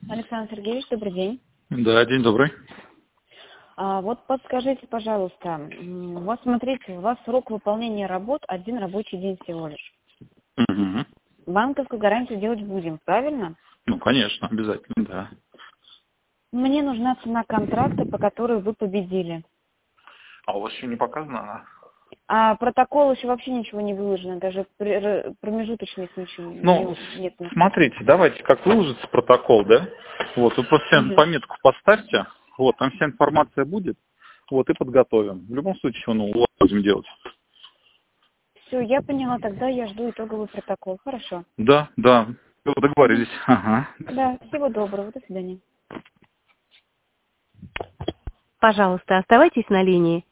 Александр Сергеевич, добрый день. Да, день добрый. Вот подскажите, пожалуйста, вот смотрите, у вас срок выполнения работ 1 рабочий день всего лишь. Угу. Банковскую гарантию делать будем, правильно? Ну, конечно, обязательно, да. Мне нужна цена контракта, по которой вы победили. А у вас еще не показана она? А протокол еще вообще ничего не выложено, даже промежуточных Ну, ничего нет. смотрите, давайте, как выложится протокол, да? Вот, вы просто Угу. пометку поставьте, вот, там вся информация будет, вот, и подготовим. В любом случае, ну, будем делать. Все, я поняла, тогда я жду итоговый протокол. Хорошо. Да, да, договорились. Ага. Да, всего доброго, до свидания. Пожалуйста, оставайтесь на линии.